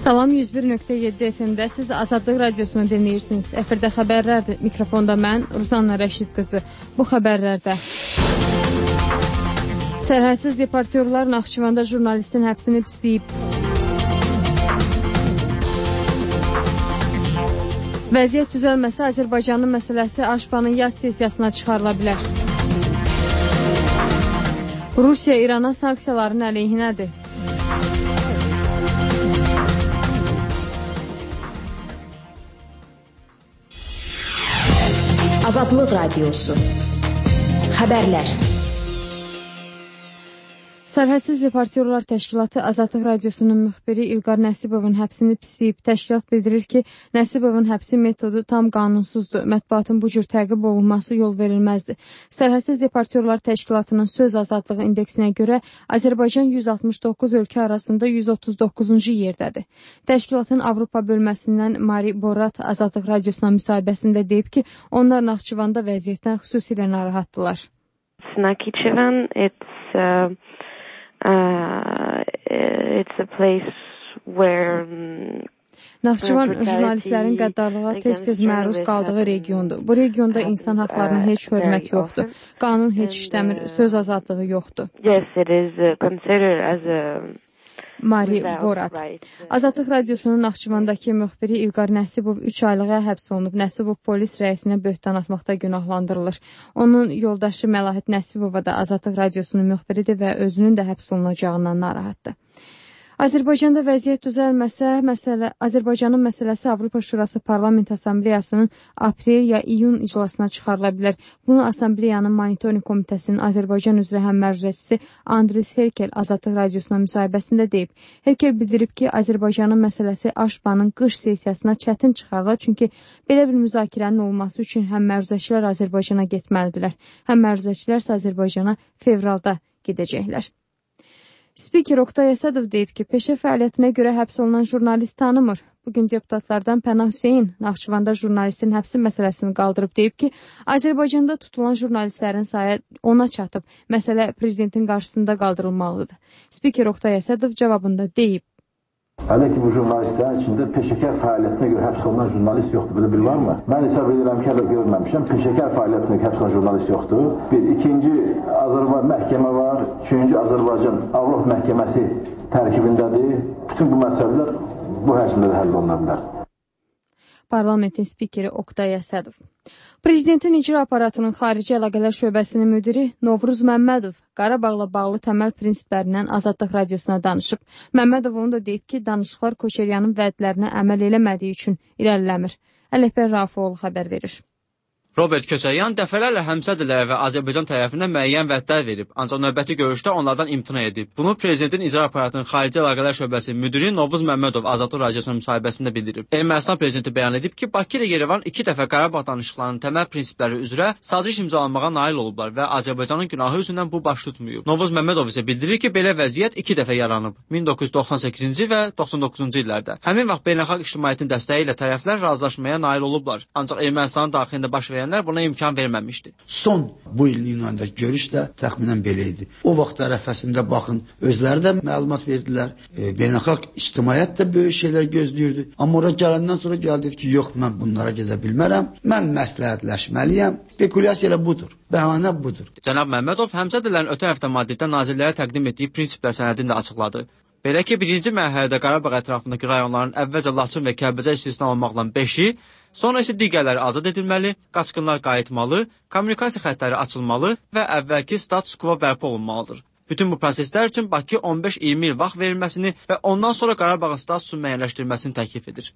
Salam 101.7 FM-də siz Azadlıq Radiosunu dinləyirsiniz. Efirdə xəbərlərdir. Mikrofonda mən, Ruzanna Rəşid qızı. Bu xəbərlərdə sərhədsiz deportyorlar Naxçıvanda jurnalistin həbsini pisləyib. Vəziyyət düzəlməsə Azərbaycanın məsələsi Aşpanın yaz sessiyasına çıxarıla bilər. Rusiya İrana sanksiyaların əleyhinədir. Azadlıq Radiosu. Xəbərlər. Sərhədsiz Deportyorlar Təşkilatı Azadlıq Radiosunun müxbiri İlqar Nəsibovun həbsini pisləyib. Təşkilat bildirir ki, Nəsibovun həbsi metodu tam qanunsuzdur. Mətbuatın bu cür təqib olunması yol verilməzdir. Sərhədsiz Deportyorlar Təşkilatının söz azadlığı indeksinə görə Azərbaycan 169 ölkə arasında 139-cu yerdədir. Təşkilatın Avropa bölməsindən Mari Borat Azadlıq Radiosuna müsahibəsində deyib ki, onlar Naxçıvanda vəziyyətdən xüsusilə narahatdılar. It's a place where Naxçıvan jurnalistlərin qəddarlığa tez-tez məruz qaldığı regiondur. Bu regionda insan haqlarına heç hörmət yoxdur. Qanun heç işləmir, söz azadlığı yoxdur. Yes, it is considered as a Mari Borat. Azadlıq Radiosunun Naxçıvandakı müxbiri İlqar Nəsibov 3 aylığa həbs olunub. Nəsibov polis rəisinə böhtan atmaqda günahlandırılır. Onun yoldaşı Məlahət Nəsibova da Azadlıq Radiosunun müxbiridir və özünün də həbs olunacağından narahatdır. Azərbaycanda vəziyyət düzəlməsə, Azərbaycanın məsələsi Avropa Şurası Parlament Assambleyasının aprel ya iyun iclasına çıxarıla bilər. Bunu Assambleyanın Monitoring Komitəsinin Azərbaycan üzrə həmməruzəçisi Andris Herkel Azadlıq Radiosuna müsahibəsində deyib. Herkel bildirib ki, Azərbaycanın məsələsi Aşpanın qış sessiyasına çətin çıxarılar, çünki belə bir müzakirənin olması üçün həmməruzəçilər Azərbaycana getməlidirlər. Həmməruzəçilər isə Azərbaycana fevralda gedəcəklər. Spiker Oqtay Əsədov deyib ki, peşə fəaliyyətinə görə həbs olunan jurnalist tanımır. Bugün deputatlardan Pənah Hüseyin Naxçıvanda jurnalistin həbsi məsələsini qaldırıb deyib ki, Azərbaycanda tutulan jurnalistlərin sayı 10-a çatıb. Məsələ prezidentin qarşısında qaldırılmalıdır. Spiker Oqtay Əsədov cavabında deyib. Hələ ki, bu jurnalistlərin içində peşəkar fəaliyyətinə görə həbs olunan jurnalist yoxdur. Belə bir var mı? Mən hesab edirəm ki, hələ görməmişəm. Peşəkar fəaliyyətinə görə həbs olunan jurnalist yoxdur. İkinci Azərbaycan məhkəmə var. Üçüncü Azərbaycan Avropa məhkəməsi tərkibindədir. Bütün bu məsələlər bu həcmdə həll oluna bilər. Parlamentin spikeri Oqtay Əsədov. Prezidentin icra aparatının xarici əlaqələr şöbəsinin müdiri Novruz Məmmədov Qarabağla bağlı təməl prinsiplərindən Azadlıq Radiosuna danışıb. Məmmədov onu da deyib ki, danışıqlar Koçeryanın vədlərinə əməl eləmədiyi üçün irəliləmir. Ələkbər Rafiqoğlu xəbər verir. Robert Köçəryan dəfələrlə həmsədrlərə və Azərbaycan tərəfindən müəyyən vədlər verib, ancaq növbəti görüşdə onlardan imtina edib. Bunu prezidentin icra aparatının xarici əlaqələr şöbəsinin müdiri Novruz Məmmədov Azadlıq Radiosunun müsahibəsində bildirib. Ermənistan prezidenti bəyan edib ki, Bakı ilə Yerevan 2 dəfə Qarabağ danışıqlarının təməl prinsipləri üzrə saziş imzalanmağa nail olublar və Azərbaycanın günahı üzündən bu baş tutmayıb. Novruz Məmmədov isə bildirir ki, belə vəziyyət 2 dəfə yaranıb, 1998-ci və 99-cu illərdə. Həmin vaxt beynəlxalq ictimaiyyətin dəstəyi ilə tərəflər razılaşmaya nail olublar, ancaq Ermənistanın daxilində baş verən buna imkan verməmişdi. Son bu ilin iyunundakı görüş də təxminən belə idi. O vaxt ərəfəsində baxın, özləri də məlumat verdilər. Beynəlxalq ictimaiyyət də böyük şeylər gözləyirdi. Amma ora gələndən sonra gəldi ki, yox, mən bunlara gedə bilmərəm. Mən məsləhətləşməliyəm. Spekulyasiya elə budur. Bəhanə budur. Cənab Məmmədov həmsədrlərin ötən həftə Madriddə nazirlərə təqdim etdiyi prinsiplər sənədini də açıqladı. Belə ki, birinci mərhələdə Qarabağ ətrafındakı rayonların əvvəlcə Laçın və Kəlbəcər istisna olmaqla 5-i, sonra isə digərləri azad edilməli, qaçqınlar qayıtmalı, kommunikasiya xəttləri açılmalı və əvvəlki status quo bərpa olunmalıdır. Bütün bu proseslər üçün Bakı 15-20 il vaxt verilməsini və ondan sonra Qarabağın statusunu müəyyənləşdirilməsini təklif edir.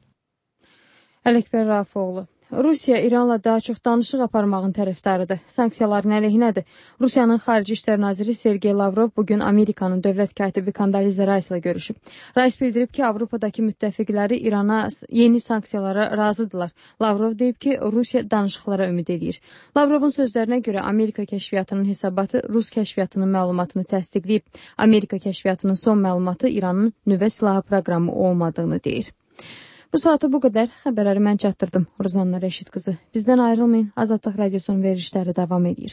Ələkbər Rafiqoğlu. Rusiya İranla daha çox danışıq aparmağın tərəfdarıdır. Sanksiyaların əleyhinədir. Rusiyanın Xarici İşlər Naziri Sergey Lavrov bugün Amerikanın dövlət katibi Kondoliza Rice ilə görüşüb. Rice bildirib ki, Avropadakı müttəfiqləri İrana yeni sanksiyalara razıdırlar. Lavrov deyib ki, Rusiya danışıqlara ümid edir. Lavrovun sözlərinə görə Amerika kəşfiyyatının hesabatı Rus kəşfiyyatının məlumatını təsdiqləyib. Amerika kəşfiyyatının son məlumatı İranın nüvə silahı proqramı olmadığını deyir. Bu saata bu qədər xəbərləri mən çatdırdım. Ruzanna Rəşid qızı. Bizdən ayrılmayın. Azadlıq Radiosunun verilişləri davam edir.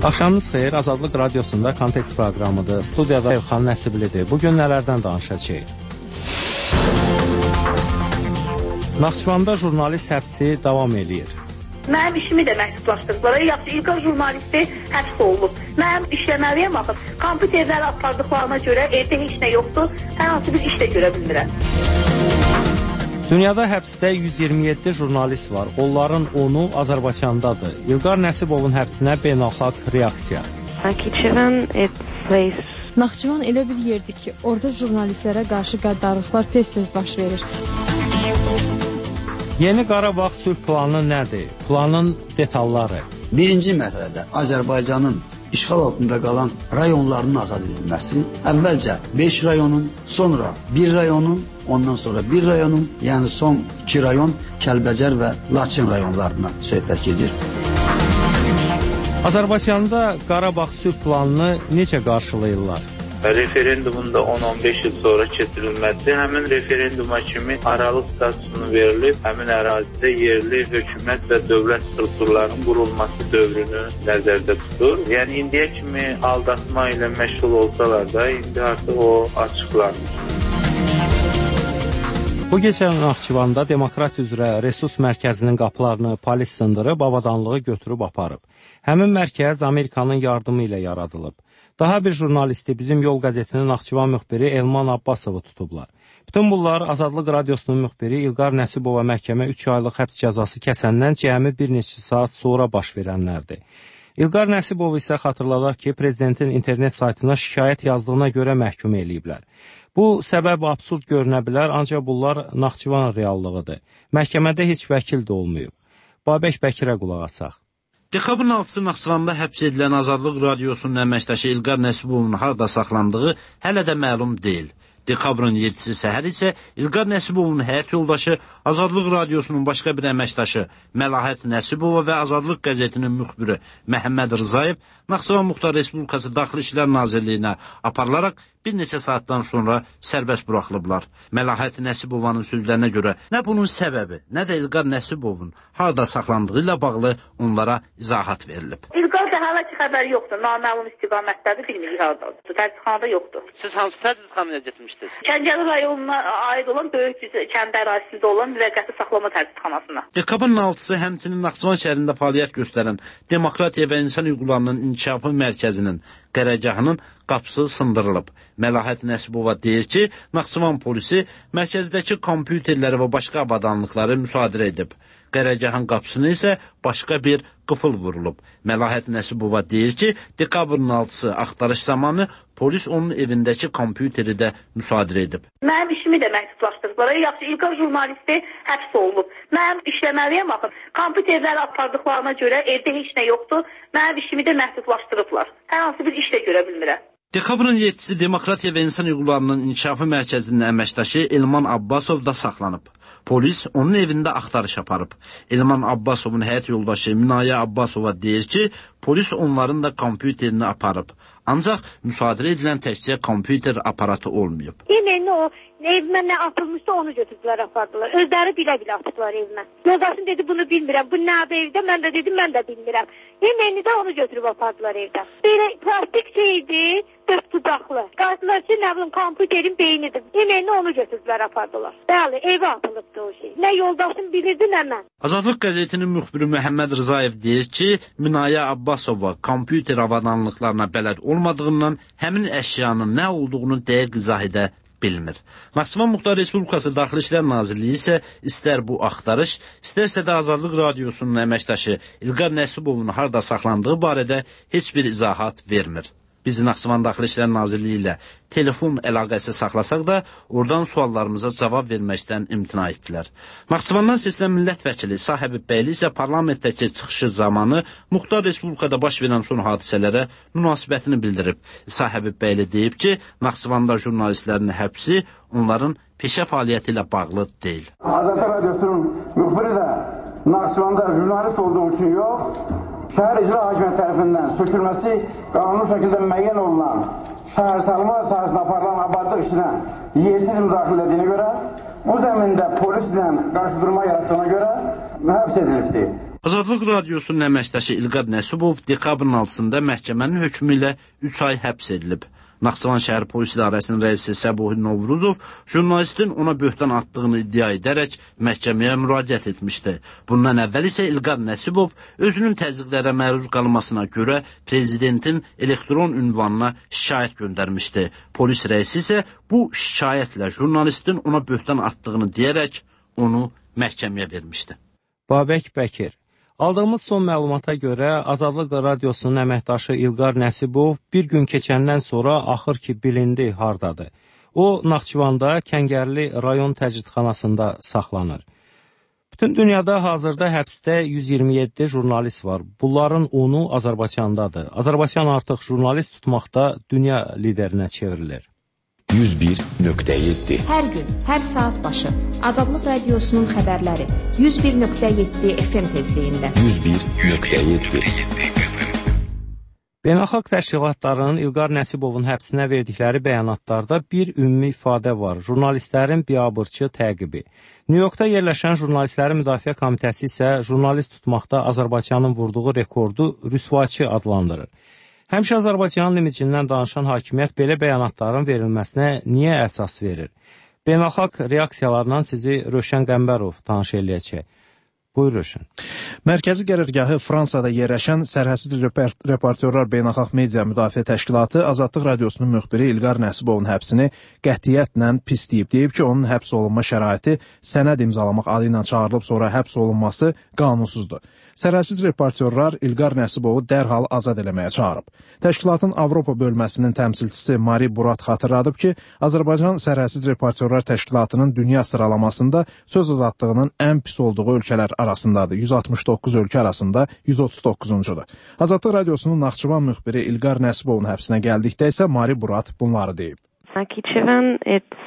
Axşamınız xeyir, Azadlıq Radiosunda Kontekst proqramıdır. Studiyada Elxan Nəsiblidir. Bugün nələrdən danışacağıq? Naxçıvanda jurnalist həbsi davam edir. Mənim işimi də məhdudlaşdırdılar. Yaxşı, İlqar jurnalisti həbs olunub. Mənim işləməliyəm axı. Kompüterləri apardıqlarına görə evdə heç nə yoxdur. Hər hansı bir iş də görə bilmirəm. Dünyada həbsdə 127 jurnalist var. Onların 10'u Azərbaycandadır. İlqar Nəsibovun həbsinə beynəlxalq reaksiya. Naxçıvan elə bir yerdir ki, orada jurnalistlərə qarşı qəddarlıqlar tez-tez baş verir. Yeni Qarabağ sülh planı nədir? Planın detalları. Birinci mərhələdə Azərbaycanın işğal altında qalan rayonlarının azad edilməsi, əvvəlcə 5 rayonun, sonra 1 rayonun, ondan sonra 1 rayonun, yəni son 2 rayon Kəlbəcər və Laçın rayonlarına söhbət gedir. Azərbaycanda Qarabağ sülh planını necə qarşılayırlar? Referendumunda 10-15 il sonra keçirilməsi, həmin referenduma kimi aralıq statusunu verilib, həmin ərazidə yerli hökumət və dövlət strukturlarının qurulması dövrünü nəzərdə tutur. Yəni, indiyə kimi aldatma ilə məşğul olsalar da, indi artıq o açıqlanır. Bu gecə Naxçıvanda Demokrat üzrə resurs mərkəzinin qapılarını polis sındırıb, avadanlığı götürüb aparıb. Həmin mərkəz Amerikanın yardımı ilə yaradılıb. Daha bir jurnalisti bizim Yol qəzetinin Naxçıvan müxbiri Elman Abbasovu tutublar. Bütün bunlar Azadlıq Radiosunun müxbiri İlqar Nəsibova məhkəmə 3 aylıq həbs cəzası kəsəndən cəmi bir neçə saat sonra baş verənlərdir. İlqar Nəsibov isə xatırladaq ki, prezidentin internet saytına şikayət yazdığına görə məhkum eləyiblər. Bu səbəb absurd görünə bilər, ancaq bunlar Naxçıvan reallığıdır. Məhkəmədə heç vəkil də olmayıb. Babək Bəkirə qulaq asaq. Dekabrın 6-sı Naxçıvanda həbs edilən Azadlıq Radiosunun əməkdaşı İlqar Nəsibovun harda saxlandığı hələ də məlum deyil. Dekabrın 7-si səhər isə İlqar Nəsibovun həyat yoldaşı, Azadlıq Radiosunun başqa bir əməkdaşı Məlahət Nəsibova və Azadlıq qəzetinin müxbiri Məhəmməd Rzayev Naxçıvan Muxtar Respublikası Daxili İşlər Nazirliyinə aparılaraq bir neçə saatdan sonra sərbəst buraxılıblar. Məlahət Nəsibovanın sözlərinə görə nə bunun səbəbi, nə də İlqar Nəsibovun harda saxlandığı ilə bağlı onlara izahat verilib. İlqar da hala ki xəbər yoxdur, naməlum istiqamətdədir, bilmirik hardadır. Tərcixanada yoxdur. Siz hansı tərcixanaya getmişdiniz? Kəncəli rayonuna aid olan böyük kənd ərazisində olan müvəqqəti saxlama tərcixanasına. Dekabrın 6-sı həmçinin Naxçıvan şəhərində fəaliyyət göstərən Demokratiya və İnsan Hüquqlarının İnkişafı Mərkəzinin qərargahının qapısı sındırılıb. Məlahət Nəsibova deyir ki, Naxçıvan polisi mərkəzdəki kompüterləri və başqa avadanlıqları müsadirə edib. Qərargahın qapısını isə başqa bir qıfıl vurulub. Məlahət Nəsibova deyir ki, dekabrın 6-sı axtarış zamanı polis onun evindəki kompüteri də müsadirə edib. Mənim işimi də məhdudlaşdırdılar. Yaxşı, İlqar jurnalisti həbs olunub. Mənim işləməliyəm axı. Kompüterləri apardıqlarına görə evdə heç nə yoxdur. Mənim işimi də məhdudlaşdırıblar. Hər hansı bir iş də görə bilmirəm. Dekabrın 7-si Demokratiya və İnsan Hüquqlarının İnkişafı Mərkəzinin əməkdaşı Elman Abbasov da saxlanıb. Polis onun evində axtarış aparıb. Elman Abbasovun həyat yoldaşı Minayə Abbasova deyir ki, polis onların da kompüterini aparıb. Ancaq müsadirə edilən təkcə kompüter aparatı olmayıb. Yeməyin o evimə nə atılmışsa onu götürdülər, apardılar. Özləri bilə-bilə atıblar evimə. Yoldaşım dedi bunu bilmirəm. Bu nədir evdə? Mən də dedim mən də bilmirəm. Yeməyini də onu götürüb apardılar evdən. Belə plastik şeydi, dörd budaqlı. Qarşılar ki, nə bilim, kompüterin beynidir. Yeməyini onu götürdülər, apardılar. Bəli, evə atılıbdı o şey. Nə yoldaşım bilirdi, nə mən. Azadlıq qəzetinin müxbiri Məhəmməd Rzayev deyir ki, Minayə Abbasova kompüter avadanlıqlarına bələd olmadığından həmin əşyanın nə olduğunu dəqiq izah edə bilmir. Naxçıvan Muxtar Respublikası Daxili İşlər Nazirliyi isə istər bu axtarış, istərsə də Azadlıq Radiosunun əməkdaşı İlqar Nəsibovun harda saxlandığı barədə heç bir izahat vermir. Biz Naxçıvan Daxili İşlər Nazirliyi ilə telefon əlaqəsi saxlasaq da, oradan suallarımıza cavab verməkdən imtina etdilər. Naxçıvandan seçilən millət vəkili Sahəbib Bəyli isə parlamentdəki çıxışı zamanı Muxtar Respublikada baş verən son hadisələrə münasibətini bildirib. Sahəbib Bəyli deyib ki, Naxçıvanda jurnalistlərin həbsi onların peşə fəaliyyəti ilə bağlı deyil. Azadlıq Radiosunun müxbiri də Naxçıvanda jurnalist olduğu üçün yox, şəhər icra hakimiyyəti tərəfindən sökülməsi qanuni şəkildə müəyyən olunan şəhər salma sahəsində aparılan abadlıq işinə yersiz müdaxilə edildiyinə görə, bu zəmində polislə qarşıdurma yaratdığına görə həbs edilibdir. Azadlıq Radiosunun əməkdaşı İlqar Nəsibov dekabrın 6-sında məhkəmənin hökmü ilə 3 ay həbs edilib. Naxçıvan şəhər polis idarəsinin rəisi Səbuhi Novruzov jurnalistin ona böhtan atdığını iddia edərək məhkəməyə müraciət etmişdi. Bundan əvvəl isə İlqar Nəsibov özünün təzyiqlərə məruz qalmasına görə prezidentin elektron ünvanına şikayət göndərmişdi. Polis rəisi isə bu şikayətlə jurnalistin ona böhtan atdığını deyərək onu məhkəməyə vermişdi. Babək Bəkir. Aldığımız son məlumata görə Azadlıq Radiosunun əməkdaşı İlqar Nəsibov bir gün keçəndən sonra axır ki bilindi hardadır. O, Naxçıvanda Kəngərli rayon təcridxanasında saxlanır. Bütün dünyada hazırda həbsdə 127 jurnalist var. Bunların 10-u Azərbaycandadır. Azərbaycan artıq jurnalist tutmaqda dünya liderinə çevrilir. 101.7 Hər gün, hər saat başı Azadlıq Radiosunun xəbərləri 101.7 FM tezliyində 101.7 Beynəlxalq təşkilatların İlqar Nəsibovun həbsinə verdikləri bəyanatlarda bir ümumi ifadə var. Jurnalistlərin biabırçı təqibi. New Yorkda yerləşən Jurnalistlərin Müdafiə Komitəsi isə jurnalist tutmaqda Azərbaycanın vurduğu rekordu rüsvaçı adlandırır. Həmişə Azərbaycanın imicindən danışan hakimiyyət belə bəyanatların verilməsinə niyə əsas verir? Beynəlxalq reaksiyalarla sizi Rövşən Qəmbərov tanış eləyəcək. Buyur Rövşən. Mərkəzi qərargahı Fransada yerləşən Sərhədsiz Reportyorlar Beynəlxalq Media Müdafiə Təşkilatı Azadlıq Radiosunun müxbiri İlqar Nəsibovun həbsini qətiyyətlə pisləyib. Deyib ki, onun həbs olunma şəraiti sənəd imzalamaq adı ilə çağırılıb sonra həbs olunması qanunsuzdur. Sərhədsiz Reportyorlar İlqar Nəsibovu dərhal azad eləməyə çağırıb. Təşkilatın Avropa bölməsinin təmsilçisi Mari Burat xatırladıb ki, Azərbaycan Sərhədsiz Reportyorlar Təşkilatının dünya sıralamasında söz azadlığının ən pis olduğu ölkələr arasındadır. 169 ölkə arasında 139-cudur. Azadlıq Radiosunun Naxçıvan müxbiri İlqar Nəsibovun həbsinə gəldikdə isə Mari Burat bunları deyib. Naxçıvan,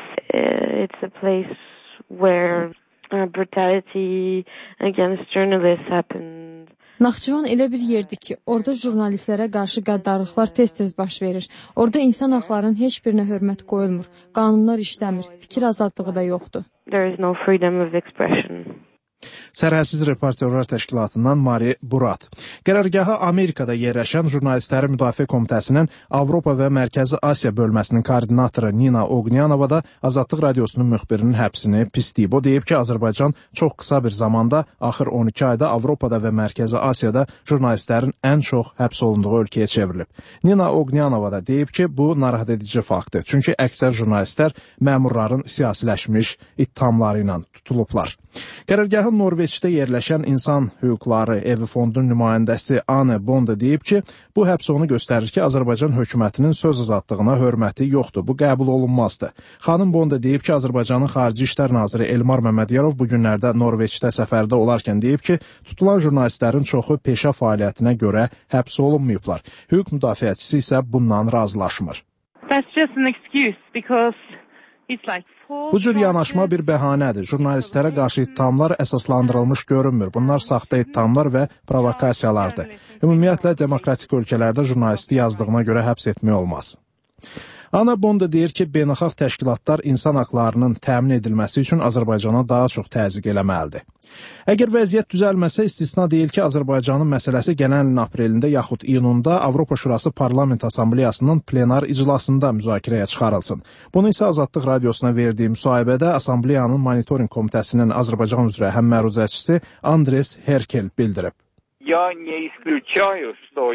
it's a place where brutality against journalists happens. Naxçıvan elə bir yerdir ki, orada jurnalistlərə qarşı qəddarlıqlar tez-tez baş verir. Orada insan haqlarının heç birinə hörmət qoyulmur. Qanunlar işləmir. Fikir azadlığı da yoxdur. There is no freedom of expression. Sərhədsiz Reportyorlar Təşkilatından Mari Burat. Qərargahı Amerikada yerləşən Jurnalistlərin Müdafiə Komitəsinin Avropa və Mərkəzi Asiya bölməsinin koordinatoru Nina Ognyanova da Azadlıq Radiosunun müxbirinin həbsini pisləyib. O deyib ki, Azərbaycan çox qısa bir zamanda, axır 12 ayda Avropada və Mərkəzi Asiyada jurnalistlərin ən çox həbs olunduğu ölkəyə çevrilib. Nina Ognyanova da deyib ki, bu narahat edici faktdır. Çünki əksər jurnalistlər məmurların siyasiləşmiş ittihamları ilə tutulublar. Qərargahın Norveçdə yerləşən İnsan Hüquqları Evi Fondunun nümayəndəsi Anne Bonda deyib ki, bu həbs onu göstərir ki, Azərbaycan hökumətinin söz azadlığına hörməti yoxdur. Bu qəbul olunmazdır. Xanım Bonda deyib ki, Azərbaycanın Xarici İşlər Naziri Elmar Məmmədiyarov bu günlərdə Norveçdə səfərdə olarkən deyib ki, tutulan jurnalistlərin çoxu peşə fəaliyyətinə görə həbs olunmayıblar. Hüquq müdafiəçisi isə bundan razılaşmır. That's just an excuse because it's like Bu cür yanaşma bir bəhanədir. Jurnalistlərə qarşı ittihamlar əsaslandırılmış görünmür. Bunlar saxta ittihamlar və provokasiyalardır. Ümumiyyətlə, demokratik ölkələrdə jurnalisti yazdığına görə həbs etmək olmaz. Ana Bonda deyir ki, beynəlxalq təşkilatlar insan haqlarının təmin edilməsi üçün Azərbaycana daha çox təzyiq eləməlidir. Əgər vəziyyət düzəlməsə, istisna deyil ki, Azərbaycanın məsələsi gələn ilin aprelində yaxud iyununda Avropa Şurası Parlament Assambleyasının plenar iclasında müzakirəyə çıxarılsın. Bunu isə Azadlıq Radiosuna verdiyi müsahibədə Assambleyanın Monitoring Komitəsinin Azərbaycan üzrə həmməruzəçisi Andres Herkel bildirib. Я не исключаю, что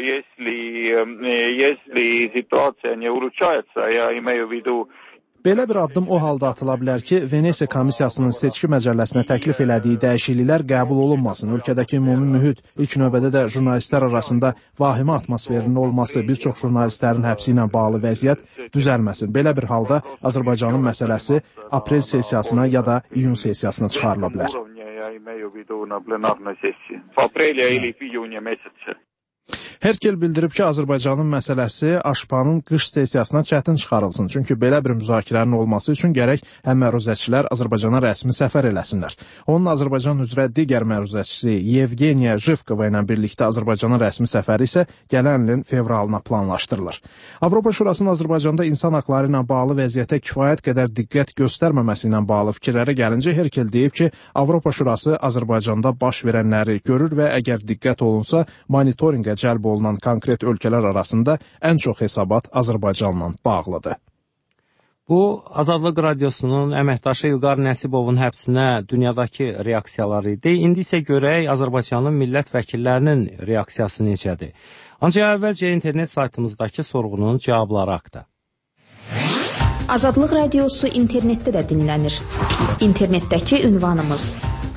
если ситуация не улучшается, я имею в виду. Belə bir addım o halda atıla bilər ki, Venesiya Komissiyasının seçki məcəlləsinə təklif elədiyi dəyişikliklər qəbul olunmasın. Ölkədəki ümumi mühit, ilk növbədə də jurnalistlər arasında vahimə atmosferinin olması, bir çox jurnalistlərin həbsi ilə bağlı vəziyyət düzəlməsin. Belə bir halda Azərbaycanın məsələsi aprel sessiyasına ya da iyun sessiyasına çıxarıla bilər. Herkel bildirib ki, Azərbaycanın məsələsi Aşpanın qış sessiyasına çətin çıxarılsın. Çünki belə bir müzakirənin olması üçün gərək həm məruzəçilər Azərbaycana rəsmi səfər eləsinlər. Onun Azərbaycan üzrə digər məruzəçisi Yevgeniya Jivkova ilə birlikdə Azərbaycana rəsmi səfəri isə gələn ilin fevralına planlaşdırılır. Avropa Şurasının Azərbaycanda insan haqları ilə bağlı vəziyyətə kifayət qədər diqqət göstərməməsi ilə bağlı fikirlərə gəlincə Herkel deyib ki, Avropa Şurası Azərbaycanda baş verənləri görür və əgər diqqət olunsa, monitorinqə cəlb olunan konkret ölkələr arasında ən çox hesabat Azərbaycanla bağlıdır. Bu, Azadlıq Radiosunun əməkdaşı İlqar Nəsibovun həbsinə dünyadakı reaksiyaları idi. İndi isə görək Azərbaycanın millət vəkillərinin reaksiyası necədir. Ancaq əvvəlcə internet saytımızdakı sorğunun cavabları haqqında. Azadlıq Radiosu internetdə də dinlənir. İnternetdəki ünvanımız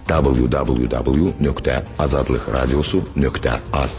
www.azadlıqradiosu.az.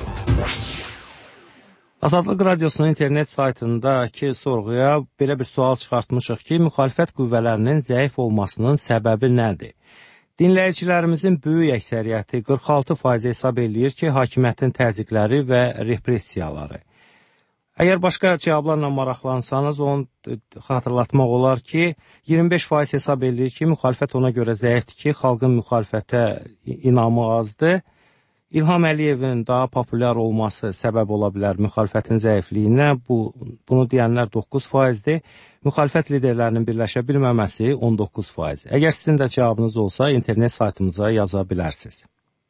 Azadlıq Radiosunun internet saytındakı sorğuya belə bir sual çıxartmışıq ki, müxalifət qüvvələrinin zəif olmasının səbəbi nədir? Dinləyicilərimizin böyük əksəriyyəti 46% hesab eləyir ki, hakimiyyətin təzyiqləri və repressiyaları. Əgər başqa cavablarla maraqlansanız, onu xatırlatmaq olar ki, 25% hesab eləyir ki, müxalifət ona görə zəifdir ki, xalqın müxalifətə inamı azdır. İlham Əliyevin daha populyar olması səbəb ola bilər müxalifətin zəifliyinə. Bunu deyənlər 9%-dir. Müxalifət liderlərinin birləşə bilməməsi 19%. Əgər sizin də cavabınız olsa, internet saytımıza yaza bilərsiniz.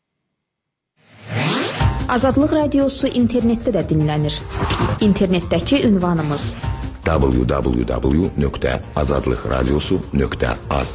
Azadlıq Radiosu internetdə də dinlənir. İnternetdəki ünvanımız www.azadlıqradiosu.az.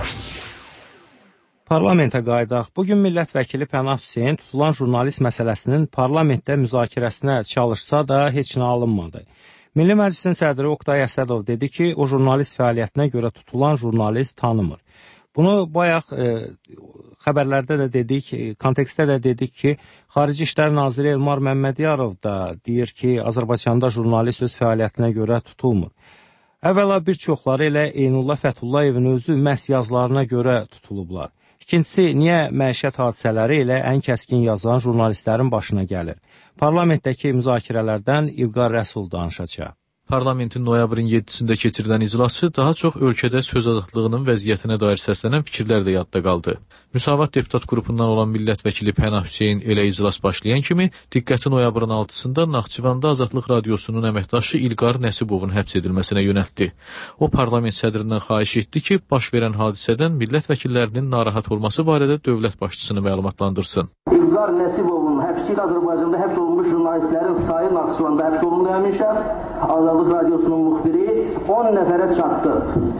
Parlamentə qayıdaq. Bugün millət vəkili Pənah Hüseyn tutulan jurnalist məsələsinin parlamentdə müzakirəsinə çalışsa da heç nə alınmadı. Milli Məclisin sədri Oqtay Əsədov dedi ki, o jurnalist fəaliyyətinə görə tutulan jurnalist tanımır. Bunu bayaq xəbərlərdə də dedik, kontekstdə də dedik ki, Xarici İşlər Naziri Elmar Məmmədiyarov da deyir ki, Azərbaycanda jurnalist öz fəaliyyətinə görə tutulmur. Əvvəla bir çoxları elə Eynullah Fətullayevin özü məhz yazılarına görə tutulublar. İkincisi, niyə məişət hadisələri elə ən kəskin yazan jurnalistlərin başına gəlir? Parlamentdəki müzakirələrdən İlqar Rəsul danışacaq. Parlamentin noyabrın 7-sində keçirilən iclası daha çox ölkədə söz azadlığının vəziyyətinə dair səslənən fikirlər də yadda qaldı. Müsavat deputat qrupundan olan millət vəkili Pənah Hüseyn elə iclas başlayan kimi diqqəti noyabrın 6-sında Naxçıvanda Azadlıq Radiosunun əməkdaşı İlqar Nəsibovun həbs edilməsinə yönəltdi. O, parlament sədrindən xahiş etdi ki, baş verən hadisədən millət vəkillərinin narahat olması barədə dövlət başçısını məlumatlandırsın. İlqar Nəsibovun həbsi ilə Azərbaycanda həbs olunmuş jurnalistlərin sayı Naxçıvanda həbs olunduğu həmin şəxs Azadlıq Radiosunun müxbiri 10 nəfərə çatdı.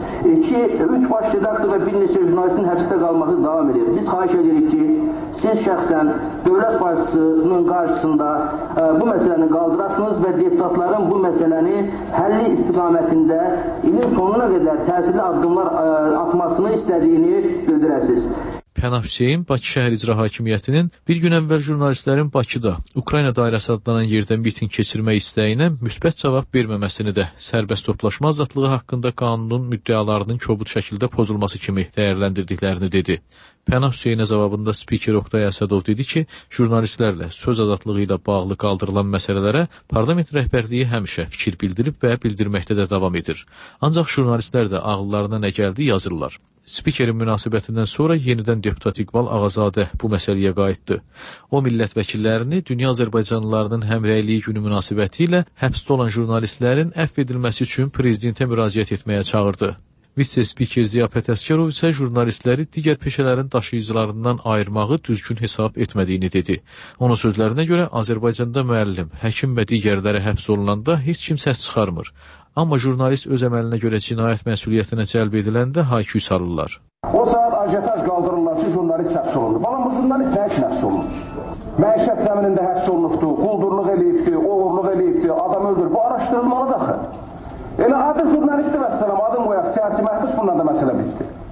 3 baş redaktor və bir neçə jurnalistin həbsdə qalması davam edir. Biz xahiş edirik ki, siz şəxsən dövlət başçısının qarşısında bu məsələni qaldırasınız və deputatların bu məsələni həlli istiqamətində ilin sonuna qədər təsirli addımlar atmasını istədiyini bildirəsiniz. Pənah Hüseyn Bakı şəhər icra hakimiyyətinin bir gün əvvəl jurnalistlərin Bakıda, Ukrayna dairəsi adlanan yerdən miting keçirmək istəyinə müsbət cavab verməməsini də sərbəst toplaşma azadlığı haqqında qanunun müddəalarının kobud şəkildə pozulması kimi dəyərləndirdiklərini dedi. Pənah Hüseynə cavabında spiker Oqtay Əsədov dedi ki, jurnalistlərlə söz azadlığı ilə bağlı qaldırılan məsələlərə parlament rəhbərliyi həmişə fikir bildirib və bildirməkdə də davam edir. Ancaq jurnalistlər də ağıllarına nə gəldi yazırlar. Spikerin münasibətindən sonra yenidən deputat İqbal Ağazadə bu məsələyə qayıtdı. O, millət vəkillərini dünya azərbaycanlılarının həmrəyliyi günü münasibəti ilə həbsdə olan jurnalistlərin əfv edilməsi üçün prezidentə müraciət etməyə çağırdı. Vitse-spiker Ziya Pətəskərov isə jurnalistləri digər peşələrin daşıyıcılarından ayırmağı düzgün hesab etmədiyini dedi. Onun sözlərinə görə Azərbaycanda müəllim, həkim və digərləri həbs olunanda heç kim səs çıxarmır. Amma jurnalist öz əməlinə görə cinayət məsuliyyətinə cəlb ediləndə hayküy salırlar. O saat ajetaj qaldırırlar ki, jurnalist həbs olundu. Balam, bu jurnalist nə üçün həbs olundu? Məişət zəminində həbs olunubdu, quldurluq eləyibdi, oğurluq eləyibdi, adam öldür. Bu araşdırılmalı daxı. Elə adı jurnalisti vəssalam, adım qoyaq, siyasi məhbus bundan da məsələ bitdi.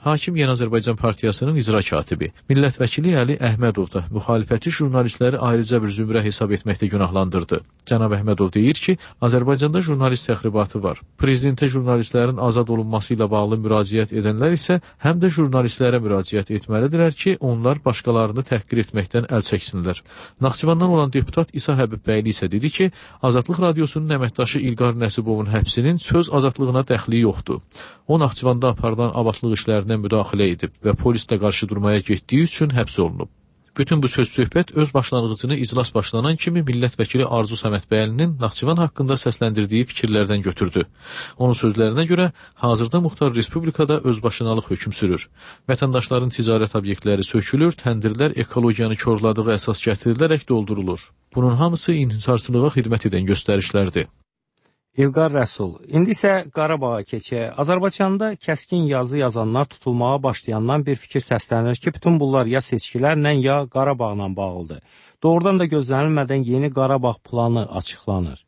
Hakim Yeni Azərbaycan Partiyasının icra katibi, millət vəkili Əli Əhmədov da müxalifəti jurnalistləri ayrıca bir zümrə hesab etməkdə günahlandırdı. Cənab Əhmədov deyir ki, Azərbaycanda jurnalist təxribatı var. Prezidentə jurnalistlərin azad olunması ilə bağlı müraciət edənlər isə həm də jurnalistlərə müraciət etməlidirlər ki, onlar başqalarını təhqir etməkdən əl çəksinlər. Naxçıvandan olan deputat İsa Həbibbəyli isə dedi ki, Azadlıq Radiosunun əməkdaşı İlqar Nəsibovun həbsinin söz azadlığına dəxli yoxdur. O, Naxçıvanda aparılan abadlıq işlərinə müdaxilə edib və polislə qarşı durmaya getdiyi üçün həbs olunub. Bütün bu söz-söhbət öz başlanğıcını iclas başlanan kimi millət vəkili Arzu Səmədbəylinin Naxçıvan haqqında səsləndirdiyi fikirlərdən götürdü. Onun sözlərinə görə, hazırda Muxtar Respublikada özbaşınalıq hökm sürür. Vətəndaşların ticarət obyektləri sökülür, təndirlər ekologiyanı korladığı əsas gətirilərək doldurulur. Bunun hamısı inhisarçılığa xidmət edən göstərişlərdir. İlqar Rəsul, indi isə Qarabağa keçək. Azərbaycanda kəskin yazı yazanlar tutulmağa başlayandan bir fikir səslənir ki, bütün bunlar ya seçkilərlə, ya Qarabağla bağlıdır. Doğrudan da gözlənilmədən yeni Qarabağ planı açıqlanır.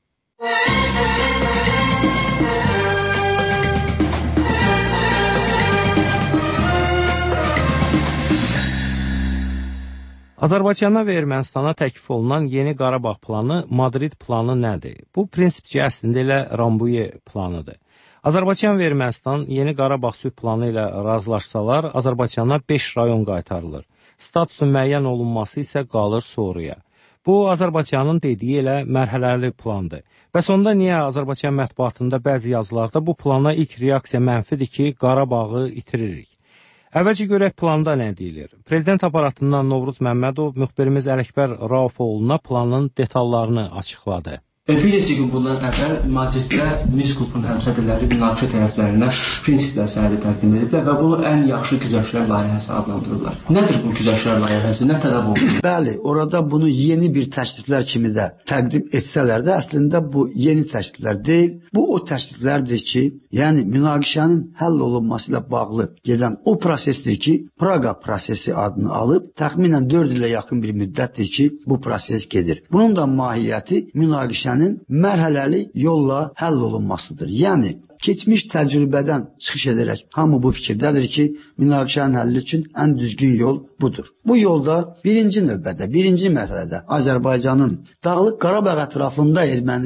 Azərbaycana və Ermənistana təklif olunan yeni Qarabağ planı, Madrid planı nədir? Bu prinsipcə əslində elə Rambuye planıdır. Azərbaycan və Ermənistan yeni Qarabağ sülh planı ilə razılaşsalar, Azərbaycana 5 rayon qaytarılır. Statusun müəyyən olunması isə qalır sonraya. Bu, Azərbaycanın dediyi elə mərhələli plandır. Bəs onda niyə Azərbaycan mətbuatında bəzi yazılarda bu plana ilk reaksiya mənfidir ki, Qarabağı itiririk? Əvvəlcə görək planda nə deyilir? Prezident aparatından Novruz Məmmədov müxbirimiz Ələkbər Raufoğluna planın detallarını açıqladı. Bir neçə gün bundan əvvəl Madriddə Minsk qrupun həmsədrləri münaqişə tərəflərinə prinsiplər sənədi təqdim ediblər və bunu ən yaxşı güzəştlər layihəsi adlandırırlar. Nədir bu güzəştlər layihəsi? Nə tələb olunur? Bəli, orada bunu yeni bir təkliflər kimi də təqdim etsələr də, əslində bu yeni təkliflər deyil. Bu o təkliflərdir ki, yəni münaqişənin həll olunması ilə bağlı gedən o prosesdir ki, Praqa prosesi adını alıb, təxminən 4 ilə yaxın bir müddətdir ki, bu proses gedir. Bunun da mahiyyəti münaqişənin mərhələli yolla həll olunmasıdır. Yəni, keçmiş təcrübədən çıxış edərək hamı bu fikirdədir ki, münaqişənin həlli üçün ən düzgün yol budur. Bu yolda birinci növbədə, birinci mərhələdə Azərbaycanın Dağlıq Qarabağ ətrafında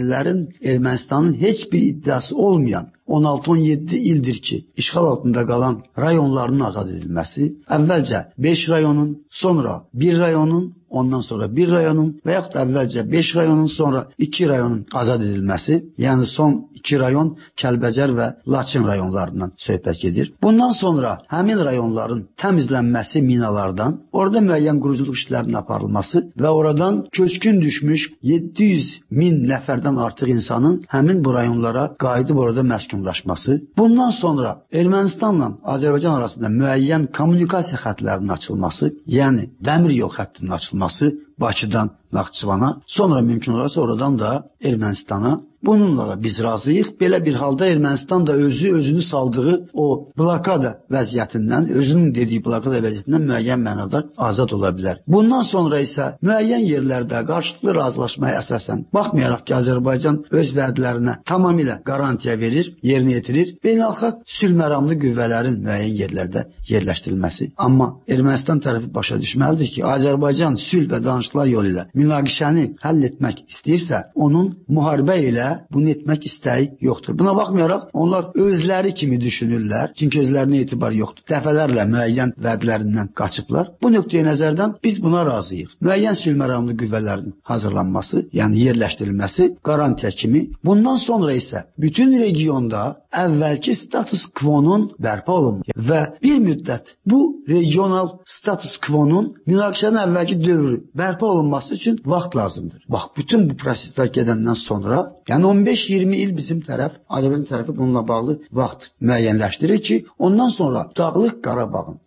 Ermənistanın heç bir iddiası olmayan 16-17 ildir ki, işğal altında qalan rayonlarının azad edilməsi, əvvəlcə 5 rayonun, sonra 1 rayonun, ondan sonra 1 rayonun və yaxud əvvəlcə 5 rayonun, sonra 2 rayonun azad edilməsi, yəni son 2 rayon Kəlbəcər və Laçın rayonlarından söhbət gedir. Bundan sonra həmin rayonların təmizlənməsi minalardan, orada müəyyən quruculuq işlərinin aparılması və oradan köçkün düşmüş 700 min nəfərdən artıq insanın həmin bu rayonlara qayıdıb orada məskunlaşması. Bundan sonra Ermənistanla Azərbaycan arasında müəyyən kommunikasiya xətlərinin açılması, yəni dəmir yol xəttinin açılması Bakıdan Naxçıvana, sonra mümkün olarsa oradan da Ermənistana. Bununla da biz razıyıq. Belə bir halda Ermənistan da özünü saldığı o blokada vəziyyətindən, özünün dediyi blokada vəziyyətindən müəyyən mənada azad ola bilər. Bundan sonra isə müəyyən yerlərdə qarşılıqlı razılaşmaya əsasən, baxmayaraq ki, Azərbaycan öz vədlərinə tamamilə qarantiya verir, yerinə yetirir, beynəlxalq sülh məramlı qüvvələrin müəyyən yerlərdə yerləşdirilməsi. Amma Ermənistan tərəfi başa düşməlidir ki, Azərbaycan sülh və danışıqlar yolu ilə münaqişəni həll etmək istəyirsə, onun müharibə ilə bunu etmək istəyi yoxdur. Buna baxmayaraq, onlar özləri kimi düşünürlər, çünki özlərinə etibar yoxdur. Dəfələrlə müəyyən vədlərindən qaçıblar. Bu nöqteyi nəzərdən biz buna razıyıq. Müəyyən sülh məramlı qüvvələrin hazırlanması, yəni yerləşdirilməsi qarantiya kimi. Bundan sonra isə bütün regionda əvvəlki status quo-nun bərpa olunması və bir müddət bu regional status quo-nun münaqişənin əvvəlki dövrü bərpa olunması üçün vaxt lazımdır. Bax, bütün bu proseslər gedəndən sonra, yəni 15-20 il bizim Azərbaycan tərəfi bununla bağlı vaxt müəyyənləşdirir ki, ondan sonra Dağlıq Qarabağın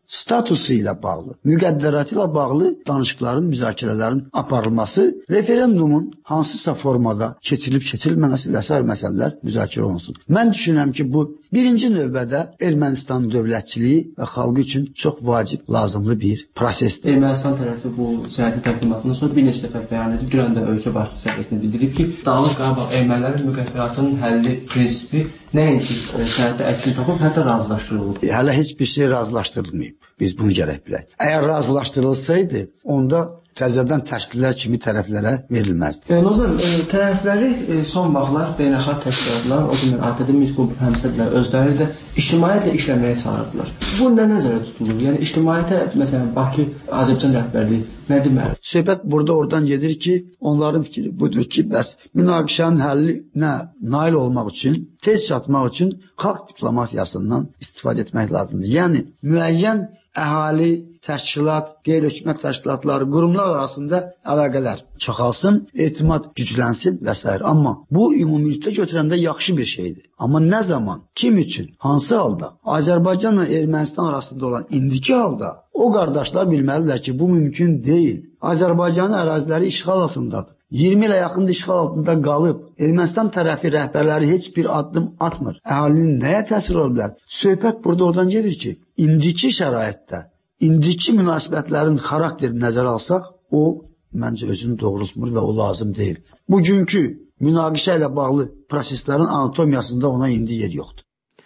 statusu ilə bağlı, müqəddəratı ilə bağlı danışıqların, müzakirələrin aparılması, referendumun hansısa formada keçirilib-keçirilməməsi və sair məsələlər müzakirə olunsun. Mən düşünürəm ki, bu birinci növbədə Ermənistanın dövlətçiliyi və xalqı üçün çox vacib, lazımlı bir prosesdir. Ermənistan tərəfi bu sənədi təqdimatından sonra bir neçə dəfə bəyan edib, bir anda ölkə başçısı səviyyəsində bildirib ki, Dağlıq Qarabağ ermənilərin müqəddəratının həlli prinsipi nəinki sənəddə əksini tapıb, hətta razılaşdırılıb. Hələ heç bir şey razılaşdırılmayıb. Biz bunu gərək bilək. Əgər razılaşdırılsaydı, onda təzədən təşkillər kimi tərəflərə verilməzdi. Nozman, tərəfləri son vaxtlar beynəlxalq təşkilatlar, o cümlə ATƏT, Minsk həmsədlər özləri də ictimaiyyətlə işləməyə çağırdılar. Bu nə nəzərdə tutulur? Yəni ictimaiyyətə, məsələn, Bakı, Azərbaycan rəhbərliyi nə deməli? Söhbət burada oradan gedir ki, onların fikri budur ki, bəs münaqişənin həllinə nail olmaq üçün, tez çatmaq üçün xalq diplomatiyasından istifadə etmək lazımdır. Yəni, müəyyən əhali, təşkilat, qeyri-hökumət təşkilatları, qurumlar arasında əlaqələr çoxalsın, etimad güclənsin və s. Amma bu ümumilikdə götürəndə yaxşı bir şeydir. Amma nə zaman, kim üçün, hansı halda, Azərbaycanla Ermənistan arasında olan indiki halda o qardaşlar bilməlidirlər ki, bu mümkün deyil. Azərbaycanın əraziləri işğal altındadır. 20 ilə yaxında işğal altında qalıb, Ermənistan tərəfi rəhbərləri heç bir addım atmır. Əhalinin nəyə təsir ola bilər? Söhbət burada oradan gedir ki, indiki şəraitdə, indiki münasibətlərin xarakterini nəzərə alsaq, o məncə özünü doğrultmur və o lazım deyil. Bugünkü münaqişə ilə bağlı proseslərin anatomiyasında ona indi yer yoxdur.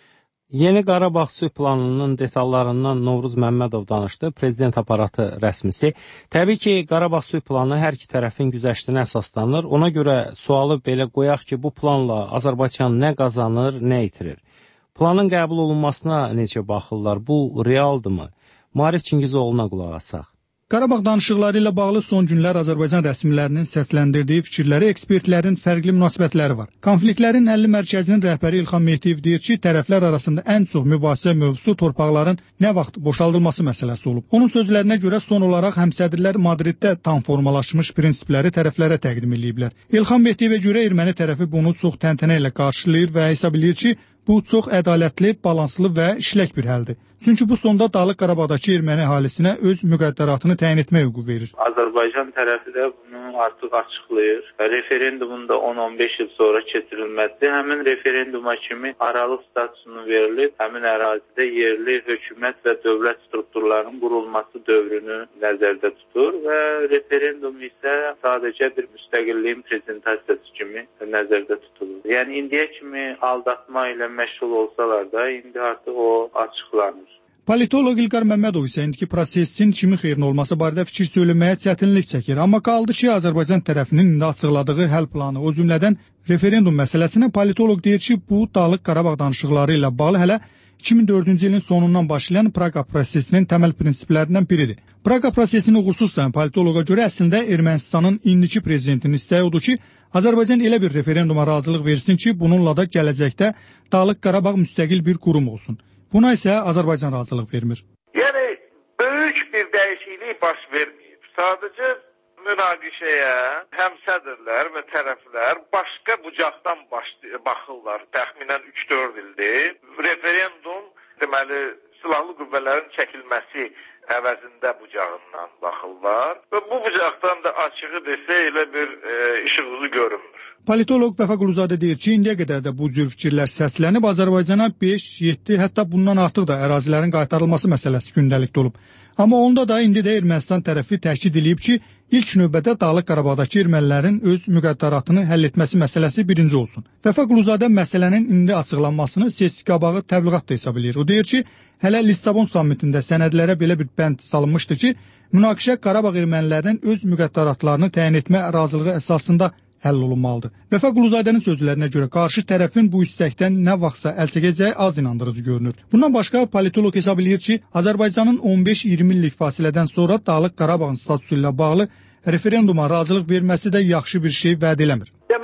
Yeni Qarabağ sülh planının detallarından Novruz Məmmədov danışdı, prezident aparatı rəsmisi. Təbii ki, Qarabağ sülh planı hər iki tərəfin güzəştinə əsaslanır. Ona görə sualı belə qoyaq ki, bu planla Azərbaycan nə qazanır, nə itirir? Planın qəbul olunmasına necə baxırlar? Bu realdırmı? Maarif Çingizoğlu'na qulaq asaq. Qarabağ danışıqları ilə bağlı son günlər Azərbaycan rəsmilərinin səsləndirdiyi fikirləri, ekspertlərin fərqli münasibətləri var. Konfliktlərin həlli mərkəzinin rəhbəri İlham Mehdiyev deyir ki, tərəflər arasında ən çox mübahisə mövzusu torpaqların nə vaxt boşaldılması məsələsi olub. Onun sözlərinə görə son olaraq həmsədrlər Madriddə tam formalaşmış prinsipləri tərəflərə təqdim ediblər. İlham Mehdiyevə görə erməni tərəfi bunu çox təntənə ilə qarşılayır və hesab edir ki, bu çox ədalətli, balanslı və işlək bir həldir. Çünki bu sonda Dağlıq Qarabağdakı erməni əhalisinə öz müqəddəratını təyin etmə hüququ verir. Azərbaycan tərəfi də bunu artıq açıqlayır. Referendumunda 10-15 il sonra keçirilməsi həmin referenduma kimi aralıq statusunu verilib, həmin ərazidə yerli hökumət və dövlət strukturlarının qurulması dövrünü nəzərdə tutur və referendum isə sadəcə bir müstəqilliyin prezentasiyası kimi nəzərdə tutulur. Yəni indiyə kimi aldatma ilə məşğul olsalar da indi artıq o açıqlanır. Politolog İlqar Məmmədov isə indiki prosesin kimin xeyrinə olması barədə fikir söyləməyə çətinlik çəkir. Amma qaldı ki, Azərbaycan tərəfinin indi açıqladığı həll planı, o cümlədən referendum məsələsinə politolog deyir ki, bu Dağlıq Qarabağ danışıqları ilə bağlı hələ 2004-cü ilin sonundan başlayan Praqa prosesinin təməl prinsiplərindən biridir. Praqa prosesini uğursuz sayan politoloqa görə əslində Ermənistanın indiki prezidentinin istəyi odur ki, Azərbaycan elə bir referenduma razılıq versin ki, bununla da gələcəkdə Dağlıq Qarabağ müstəqil bir qurum olsun. Buna isə Azərbaycan razılıq vermir. Yəni, böyük bir dəyişiklik baş verməyib. Sadəcə münaqişəyə həmsədrlər və tərəflər başqa bucaqdan baxırlar. Təxminən 3-4 ildir. Referendum, deməli, silahlı qüvvələrin çəkilməsi əvəzində bucağından baxırlar. Və bu bucaqdan da açığı desə elə bir işığı görünmür. Politolog Vəfa Quluzadə deyir ki, indiyə qədər də bu cür fikirlər səslənib, Azərbaycana 5, 7, hətta bundan artıq da ərazilərin qaytarılması məsələsi gündəlikdə olub. Amma onda da indi də Ermənistan tərəfi təkid edib ki, ilk növbədə Dağlıq Qarabağdakı ermənilərin öz müqəddəratını həll etməsi məsələsi birinci olsun. Vəfa Quluzadə məsələnin indi açıqlanmasını seçki qabağı təbliğat da hesab edir. O deyir ki, hələ Lissabon sammitində sənədlərə belə bir bənd salınmışdı ki, münaqişə Qarabağ ermənilərinin öz müqəddəratlarını təyin etmə razılığı əsasında həll olunmalıdır. Vəfa Quluzadənin sözlərinə görə qarşı tərəfin bu istəkdən nə vaxtsa əl çəkəcəyi az inandırıcı görünür. Bundan başqa politolog hesab edir ki, Azərbaycanın 15-20 illik fasilədən sonra Dağlıq Qarabağın statusu ilə bağlı referenduma razılıq verməsi də yaxşı bir şey vəd eləmir. Deməli,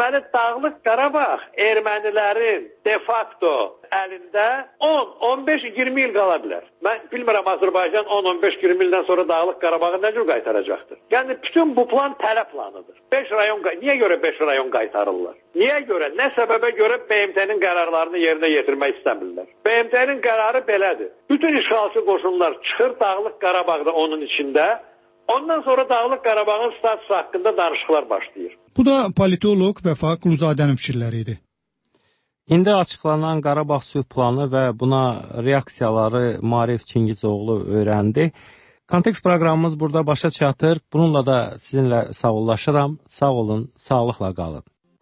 deməli Dağlıq Qarabağ ermənilərin de facto əlində 10, 15, 20 il qala bilər. Mən bilmirəm Azərbaycan 10, 15, 20 ildən sonra Dağlıq Qarabağı nə cür qaytaracaqdır? Yəni bütün bu plan tələ planıdır. 5 rayon, niyə görə 5 rayon qaytarırlar? Niyə görə? Nə səbəbə görə BMT-nin qərarlarını yerinə yetirmək istəmirlər? BMT-nin qərarı belədir. Bütün işğalçı qoşunlar çıxır Dağlıq Qarabağda onun içində. Ondan sonra Dağlıq Qarabağın statusu haqqında danışıqlar başlayır. Bu da politoloq Vəfa Quluzadənin fikirləri idi. İndi açıqlanan Qarabağ sülh planı və buna reaksiyaları Maarif Çingizoğlu öyrəndi. Kontekst proqramımız burada başa çatır. Bununla da sizinlə sağollaşıram. Sağ olun, sağlıqla qalın.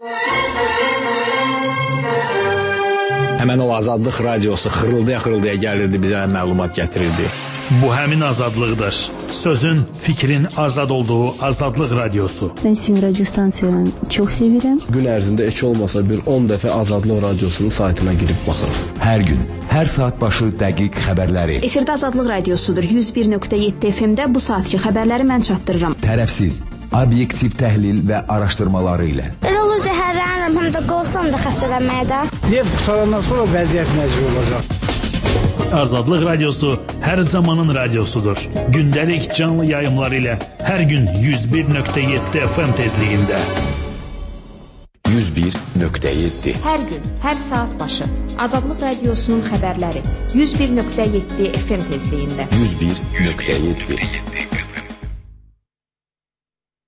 Həmən o Azadlıq radiosu xırıldaya gəlirdi, bizə məlumat gətirirdi. Bu həmin azadlıqdır. Sözün, fikrin azad olduğu Azadlıq radiosu. Ben sizin radyo stansiyanı çok sevirəm. Gün ərzində heç olmasa bir 10 dəfə Azadlıq radiosunun saytına girib baxırım. Hər gün, hər saat başı dəqiq xəbərləri. Efirdə Azadlıq radiosudur. 101.7 FM-də bu saatki xəbərləri mən çatdırıram. Tərəfsiz, obyektiv təhlil və araşdırmaları ilə. Elə olur zəhərlənirəm, həm də qorxuram da xəstələnməyə də. Neft qutarandan sonra vəziyyət necə olacaq? Azadlıq radiosu hər zamanın radiosudur. Gündəlik canlı yayımlar ilə hər gün 101.7 FM tezliyində. 101.7 Hər gün, hər saat başı. Azadlıq radiosunun xəbərləri 101.7 FM tezliyində. 101.7